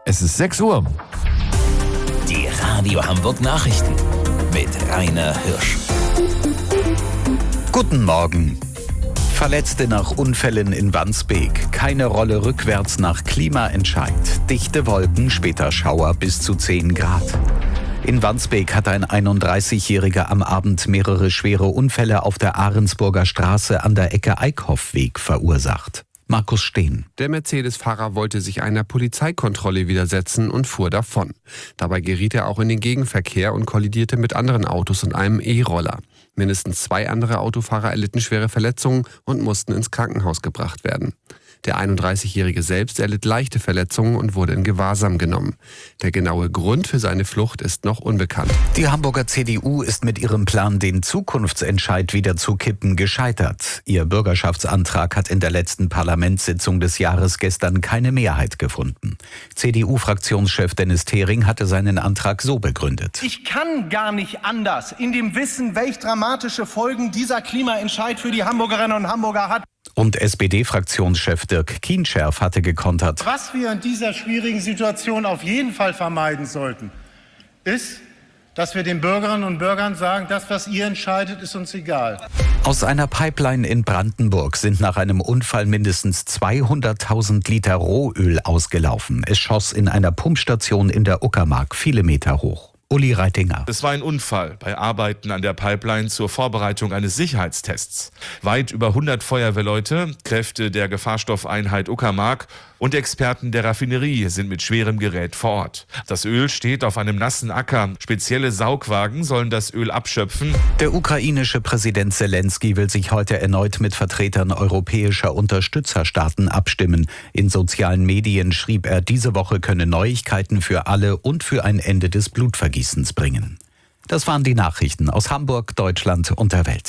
Es ist 6 Uhr. Die Radio Hamburg Nachrichten mit Rainer Hirsch. Guten Morgen. Verletzte nach Unfällen in Wandsbek. Keine Rolle rückwärts nach Klimaentscheid. Dichte Wolken, später Schauer bis zu 10 Grad. In Wandsbek hat ein 31-Jähriger am Abend mehrere schwere Unfälle auf der Ahrensburger Straße an der Ecke Eickhoffweg verursacht. Markus Steen. Der Mercedes-Fahrer wollte sich einer Polizeikontrolle widersetzen und fuhr davon. Dabei geriet er auch in den Gegenverkehr und kollidierte mit anderen Autos und einem E-Roller. Mindestens 2 andere Autofahrer erlitten schwere Verletzungen und mussten ins Krankenhaus gebracht werden. Der 31-Jährige selbst erlitt leichte Verletzungen und wurde in Gewahrsam genommen. Der genaue Grund für seine Flucht ist noch unbekannt. Die Hamburger CDU ist mit ihrem Plan, den Zukunftsentscheid wieder zu kippen, gescheitert. Ihr Bürgerschaftsantrag hat in der letzten Parlamentssitzung des Jahres gestern keine Mehrheit gefunden. CDU-Fraktionschef Dennis Thering hatte seinen Antrag so begründet. Ich kann gar nicht anders, in dem Wissen, welch dramatische Folgen dieser Klimaentscheid für die Hamburgerinnen und Hamburger hat. Und SPD-Fraktionschef Dirk Kienscherf hatte gekontert. Was wir in dieser schwierigen Situation auf jeden Fall vermeiden sollten, ist, dass wir den Bürgerinnen und Bürgern sagen, das, was ihr entscheidet, ist uns egal. Aus einer Pipeline in Brandenburg sind nach einem Unfall mindestens 200.000 Liter Rohöl ausgelaufen. Es schoss in einer Pumpstation in der Uckermark viele Meter hoch. Uli Reitinger. Es war ein Unfall bei Arbeiten an der Pipeline zur Vorbereitung eines Sicherheitstests. Weit über 100 Feuerwehrleute, Kräfte der Gefahrstoffeinheit Uckermark und Experten der Raffinerie sind mit schwerem Gerät vor Ort. Das Öl steht auf einem nassen Acker. Spezielle Saugwagen sollen das Öl abschöpfen. Der ukrainische Präsident Zelensky will sich heute erneut mit Vertretern europäischer Unterstützerstaaten abstimmen. In sozialen Medien schrieb er, diese Woche könne Neuigkeiten für alle und für ein Ende des Blutvergießens bringen. Das waren die Nachrichten aus Hamburg, Deutschland und der Welt.